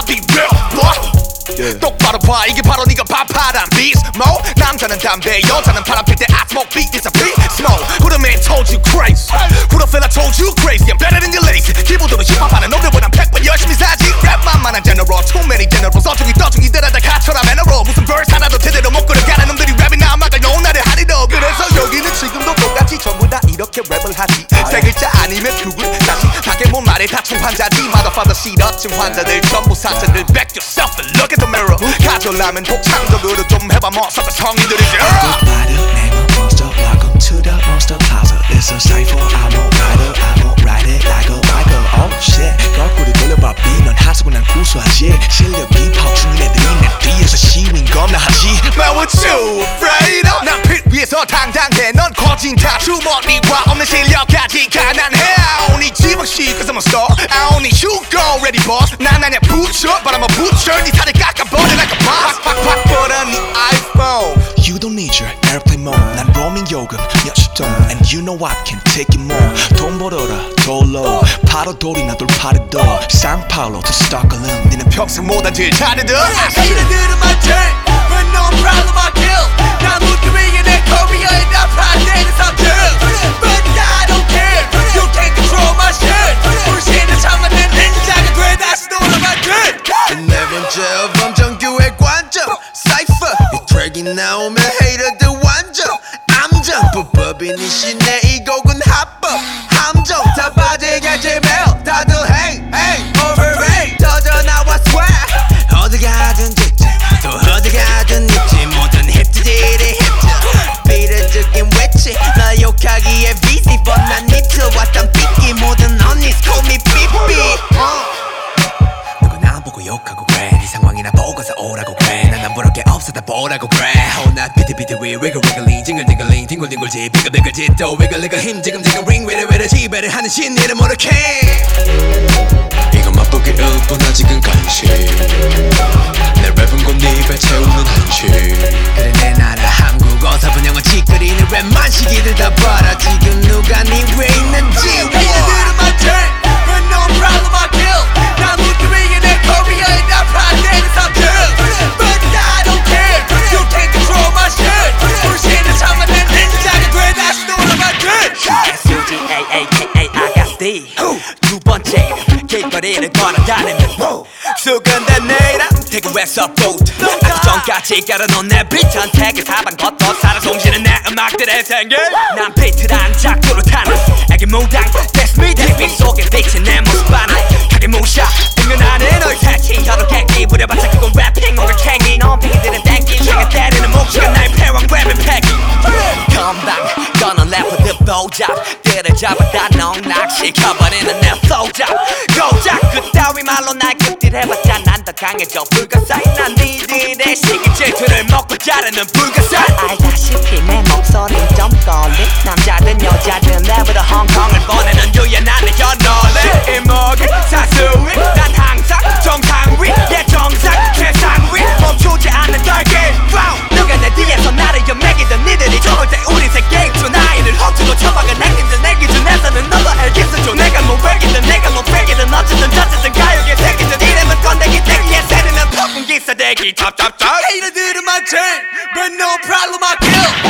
be real boy. 똑바로 봐 이게 바로 네가 밥하란 beast mode. 남자는 담배 여자는 바람 필 때 I smoke beat is a beast mode. Who the man told you crazy? Who the fella told you crazy? I'm better than your lazy. 기본으로 힙합하는 놈들보단 100번 열심히 살지. 랩만만한 general too many generals. 어중이 떠중이 들어다 가처럼 애너로 무슨 verse 하나도 제대로 못 끌어가는 놈들이 랩이나 음악을 놓은 나를 하리도. 그래서 여기는 지금도 똑같이 전부 다 이렇게 랩을 하지. 세 글자 아니면 죽을 다시 밖에 못 말해 다친 환자지. Motherfucker 시러친 환자들 전부 사자들. Back yourself and look at the mirror. 가져라면 독창적으로 좀 해봐 뭐 섞어 성인들이지. Welcome to the monster plaza. It's a cypher. I won't ride it like a biker. Oh shit. 거꾸로 돌려봐 B. 넌 하수고 난 구수하지. 실력이 파워충인 애들이 내 뒤에서 시윈 겁나 하지. Man what you afraid of? 난 pit위에서 당당해. 넌 거진 다 주머니와 없는 실력까지 가난해. I only 지방시 cause I'm a star. I only you go ready boss. 난 아냐 butcher but I'm a butcher. 네 살을 깎아버려 like a boss. 팍팍팍 뻗어 네 iPhone. You don't need your airplane mode. 난 roaming 요금 몇십 돈. And you know I can take it more. 돈 벌어라 돌로 바로 돌이나 돌파리도. 상파울로 to 스톡홀름. 니는 평생 못한 질 잘해도. 하이들은 my turn. But no problem I kill. 난 무트윙에 내 커리어에 나 반대는 삼중. But I don't care. You can't control my shit. 불신을 참아낸 닌자가 돼 다시 돌아가길. 네 번째 범정규의 관점 Cypher 이 트랙이 나오면 헤이터들 완전 암정 불법인 이 시내 이 곡은 합법 함정 다 빠지겠지 매일 다들 hey hey overrate 터져 나와 swag 어디 가든 직진 또 어디 가든 있지 모든 힙들이 힙들 비례적인 외치 나 욕하기에 busy but 난 미쳐왔던 삐끼 모든 언니's call me 삐삐 누구나 보고 욕하고 그래 네 상황이나 보고서 오라고 그래 난 안 부러울 게 없어 다 보라고 그래 혼나 비트비트 위 wiggle wiggling 징글징글링 뒹굴뒹굴지 비글비글지 또 wiggle 힘 지금 ring 외래 지배를 하는 신이를 모르게 이건 맛보기 일뿐 아직은 간식 내 랩은 곧 네 입에 채우는 한식 그래 내 나라 한국 어서 분영어 찌끄리는 랩만 시기들 다 봐라 지금 누가 네 위에 있는지 하이들은 my turn. But no problem I kill. 난 무트윙에 내 커리어에 나 반대는 삼중. But I don't care. You can't control my shit. 불신을 참아낸 닌자가 돼 다시 돌아가길. S-U-G-A-A-K-A 아가씨 두 번째 길거리를 걸어다니는 수근된 내 이름 대구에서 보트 아주 전까지 깔아놓은 내 비트한 택을 사방 걷어 살아 숨쉬는 내 음악들의 생길 난 비트란 작두로 타는 애기 무당 That's me 대빛 속에 비친 내 모습 하나 가게 무샤 은근하는 너의 새치 혀로 객기 부려봤자 그건 래핑 뭔가 캥기 넌 피기들은 땡기 내가 때리는 몫이가 나의 패왕 랩의 패기 건방 너는 래퍼들 보잡 때를 잡아다 넉락시켜버리는 내 flow잡 고작 그따위 말로 날 극딜해봤자 난 더 강해져 불가사의 난 니들의 시기 질투를 먹고 자르는 불가사의 알다시피 내 목소린 좀 걸린 남자든 여자든 랩으로 홍콩을 보내는 유연한 내 연노래 이목이 사수위 난 항상 정상 위 예 정상 최상 위 멈추지 않는 달기 누가 내 뒤에서 나를 연맥이던 니들이 좋을 때 우리 새 게임 중 나이를 허투루 쳐박은 행님들 내 기준에서는 너도 알겠어 줘 내가 뭐 외기든 내가 뭐 패기든 어쨌든 저쨌든 가요계 새끼든 이름은 건데기 떼기에 세르면 폭풍 기사대기 탑탑탑 하이들은 my turn. But no problem I kill.